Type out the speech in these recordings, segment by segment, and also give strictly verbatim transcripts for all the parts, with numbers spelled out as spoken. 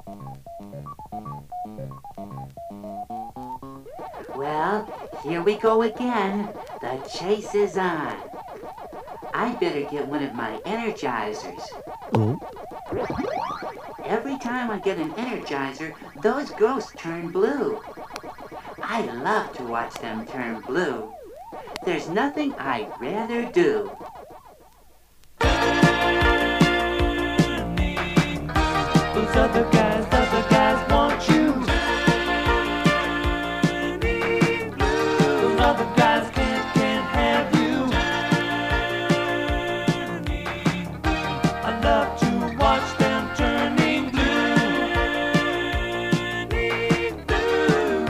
Well, here we go again. The chase is on. I better get one of my energizers. Oh? Every time I get an energizer, those ghosts turn blue. I love to watch them turn blue. There's nothing I'd rather do. Those other guys, other guys want you. Those other guys can't, can't have you. I love to watch them turning blue.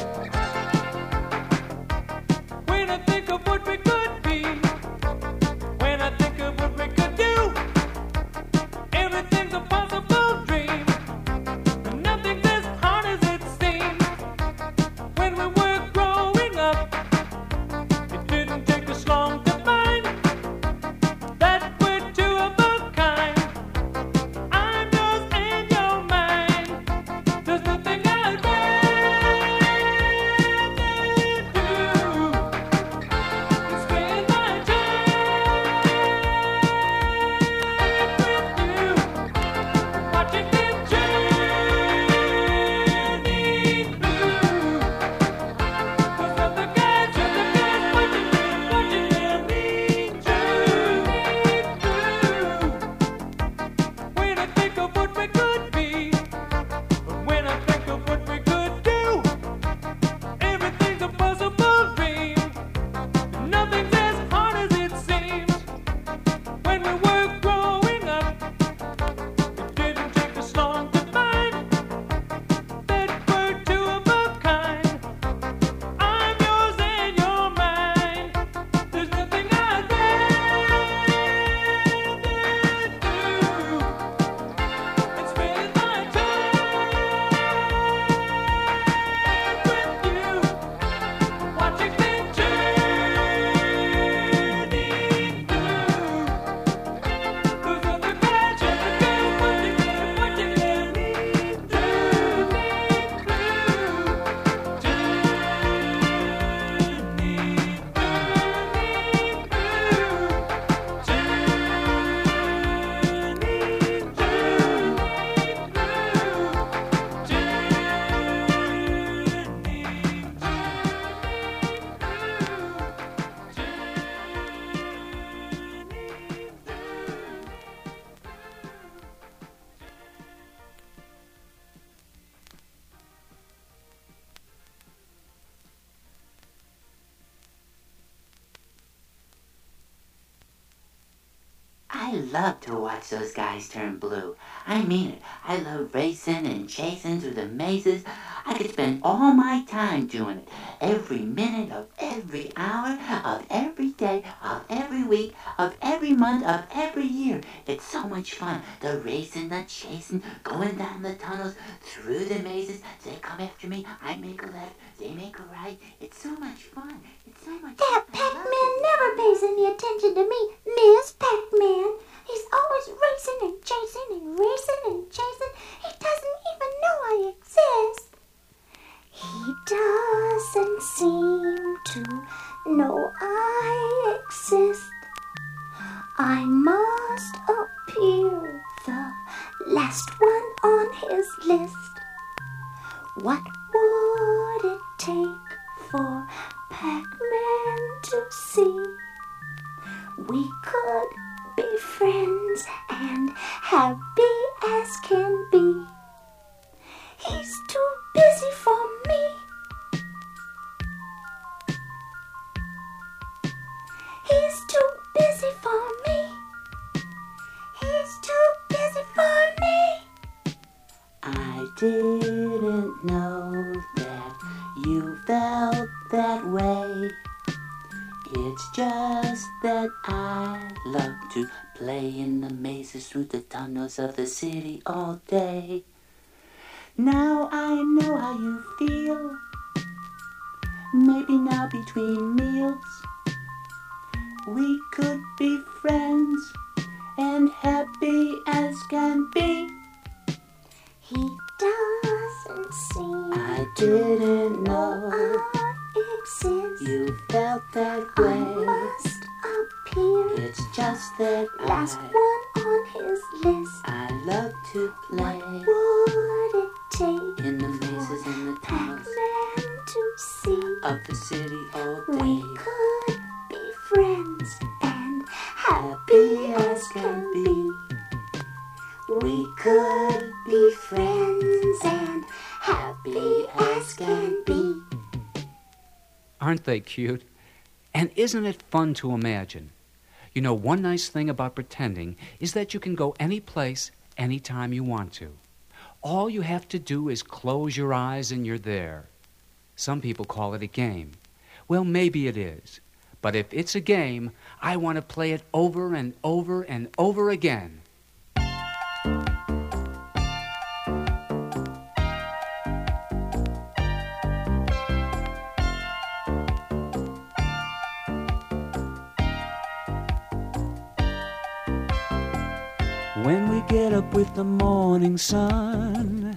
When I think of what we could be, when I think of what we could do, everything's a possible dream. Nothing's as hard as it seems. When we were growing up, it didn't take us long to find that we're two of a kind. I'm yours and you're mine. There's nothing I'd rather do than spend my time with you, watching them turning blue. Those other guys, other guys, watching them, watching them turn blue. When I think of what we could be, but when I think of what we could do, everything's a possible dream. Nothing's as hard as it seems. When we were growing up, it didn't take us long to find that we're two of a kind. I'm yours and you're mine. There's nothing I'd rather do than spend my time with you, watching them turning blue. Those other guys, other guys, watching them, watching them turning blue, I love to watch those guys turn blue. I mean it. I love racing and chasing through the mazes. I could spend all my time doing it. Every minute of every hour of every day of every week of every month of every year. It's so much fun. The racing, the chasing, going down the tunnels, through the mazes. They come after me. I make a left. They make a right. It's so much fun. It's so much That fun. I love Pac-Man it. never pays any attention to me, Miss Pac-Man. He's always racing and chasing and racing and chasing. He doesn't even know I exist. He doesn't seem to know I exist. I must appear the last one on his list. What would it take for Pac-Man to see we could be friends and happy as can be? He's too busy for me. He's too busy for me. He's too busy for me. I didn't know that you felt that way. It's just that I love to play in the mazes through the tunnels of the city all day. Now I know how you feel. Maybe now between meals we could be friends and happy as can be. He doesn't seem I didn't know I exist. you felt that I way. must appear It's just that last I, one on his list. I love to play What would it take in the mazes and the tunnels Pac-Man to see of the city all we day. could be friends and happy as can be? We could be friends and happy as can be. Aren't they cute? And isn't it fun to imagine? You know, one nice thing about pretending is that you can go any place, anytime you want to. All you have to do is close your eyes and you're there. Some people call it a game. Well, maybe it is. But if it's a game, I want to play it over and over and over again. When we get up with the morning sun,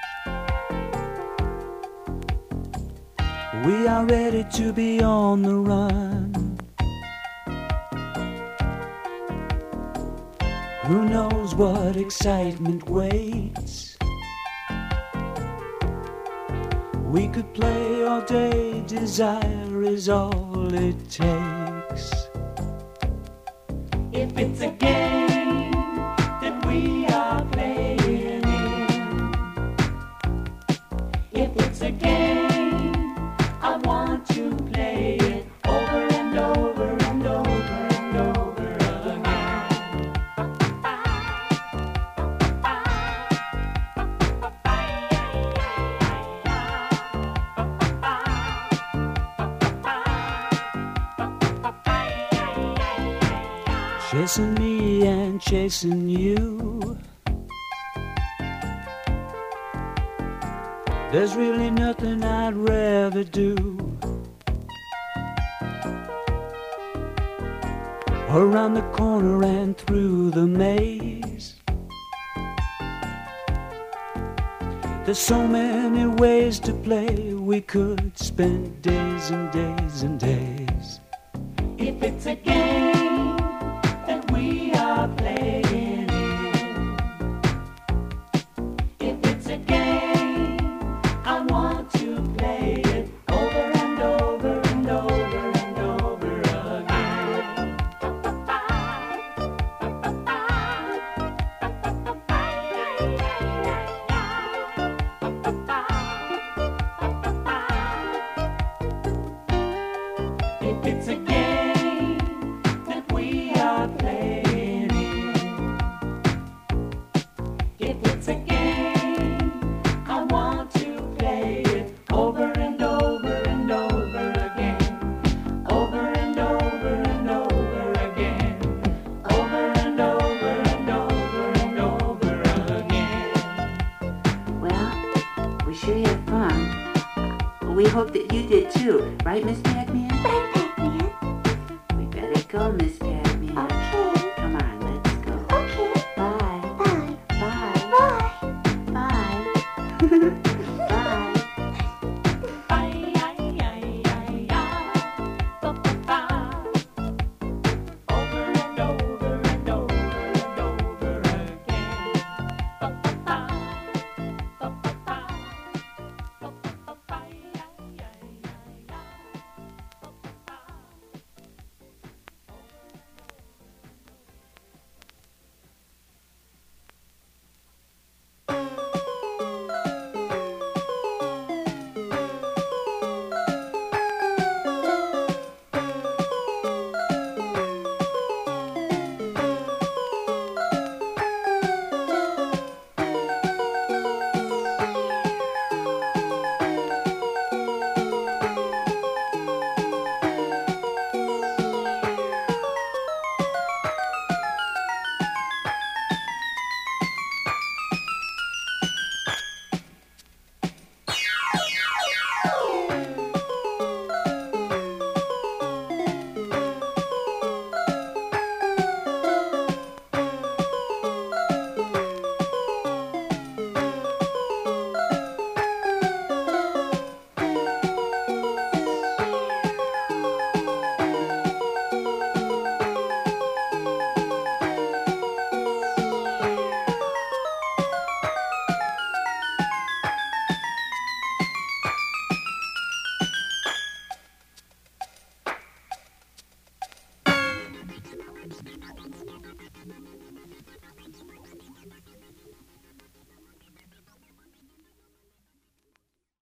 we are ready to be on the run. Who knows what excitement waits? We could play all day, desire is all it takes. If it's a game that we are playing in, if it's a game, I want to play it over and over and over and over again. Chasing me and chasing you, there's really nothing I'd rather do. Around the corner and through the maze, there's so many ways to play. We could spend days and days and days. If it's a game that we are playing in, if it's a game, I want to play it over and over and over and over again. If it's a game that we are playing in, if it's a game, I want to play it over and over and over again, over and over and over again, over and over and over and over again. Well, we sure had fun. We hope that you did too, right, Miss Pac-Man? Right, Pac-Man. We better go, Miss